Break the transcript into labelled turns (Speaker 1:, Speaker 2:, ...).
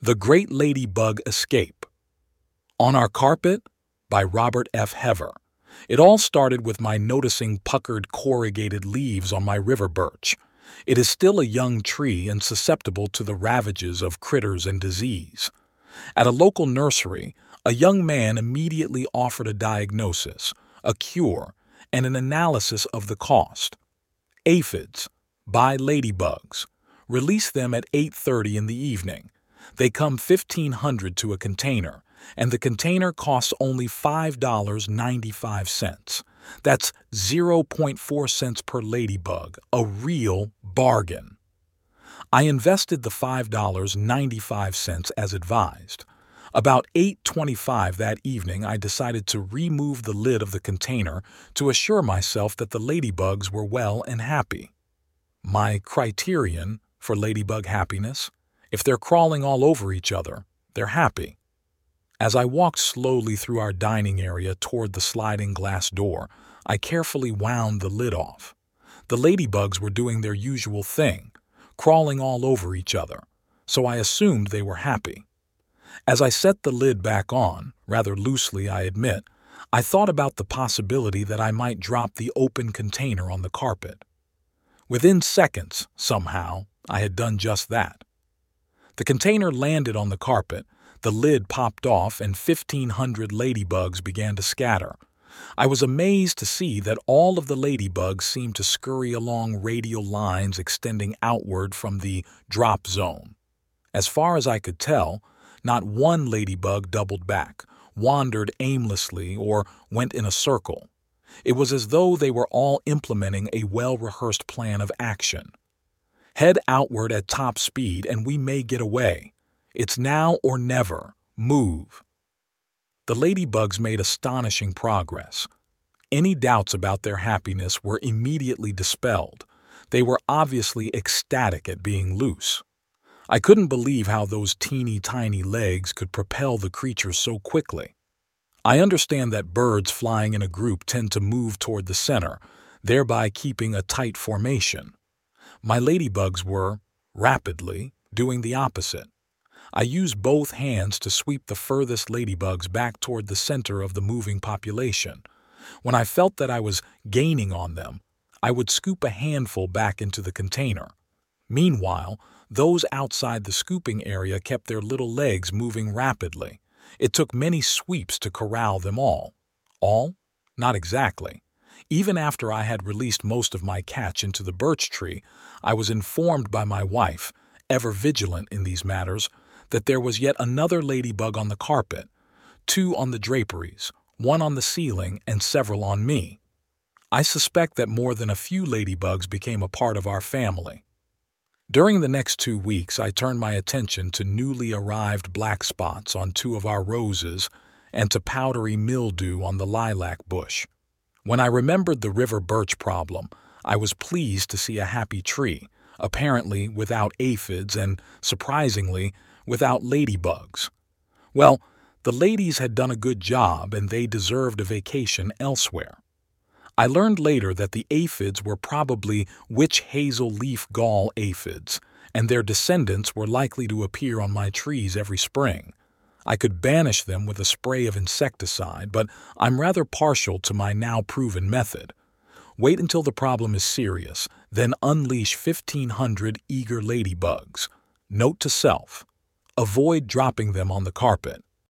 Speaker 1: The Great Ladybug Escape. On Our Carpet by Robert F. Hever. It all started with my noticing puckered corrugated leaves on my river birch. It is still a young tree and susceptible to the ravages of critters and disease. At a local nursery, a young man immediately offered a diagnosis, a cure, and an analysis of the cost. Aphids, buy ladybugs. Release them at 8:30 in the evening. They come 1,500 to a container, and the container costs only $5.95. That's 0.4 cents per ladybug, a real bargain. I invested the $5.95 as advised. About 8:25 that evening, I decided to remove the lid of the container to assure myself that the ladybugs were well and happy. My criterion for ladybug happiness: if they're crawling all over each other, they're happy. As I walked slowly through our dining area toward the sliding glass door, I carefully wound the lid off. The ladybugs were doing their usual thing, crawling all over each other, so I assumed they were happy. As I set the lid back on, rather loosely I admit, I thought about the possibility that I might drop the open container on the carpet. Within seconds, somehow, I had done just that. The container landed on the carpet, the lid popped off, and 1,500 ladybugs began to scatter. I was amazed to see that all of the ladybugs seemed to scurry along radial lines extending outward from the drop zone. As far as I could tell, not one ladybug doubled back, wandered aimlessly, or went in a circle. It was as though they were all implementing a well-rehearsed plan of action. Head outward at top speed and we may get away. It's now or never. Move. The ladybugs made astonishing progress. Any doubts about their happiness were immediately dispelled. They were obviously ecstatic at being loose. I couldn't believe how those teeny tiny legs could propel the creatures so quickly. I understand that birds flying in a group tend to move toward the center, thereby keeping a tight formation. My ladybugs were, rapidly, doing the opposite. I used both hands to sweep the furthest ladybugs back toward the center of the moving population. When I felt that I was gaining on them, I would scoop a handful back into the container. Meanwhile, those outside the scooping area kept their little legs moving rapidly. It took many sweeps to corral them all. All? Not exactly. Even after I had released most of my catch into the birch tree, I was informed by my wife, ever vigilant in these matters, that there was yet another ladybug on the carpet, 2 on the draperies, 1 on the ceiling, and several on me. I suspect that more than a few ladybugs became a part of our family. During the next 2 weeks, I turned my attention to newly arrived black spots on 2 of our roses and to powdery mildew on the lilac bush. When I remembered the river birch problem, I was pleased to see a happy tree, apparently without aphids and, surprisingly, without ladybugs. Well, the ladies had done a good job and they deserved a vacation elsewhere. I learned later that the aphids were probably witch hazel leaf gall aphids, and their descendants were likely to appear on my trees every spring. I could banish them with a spray of insecticide, but I'm rather partial to my now proven method. Wait until the problem is serious, then unleash 1,500 eager ladybugs. Note to self: avoid dropping them on the carpet.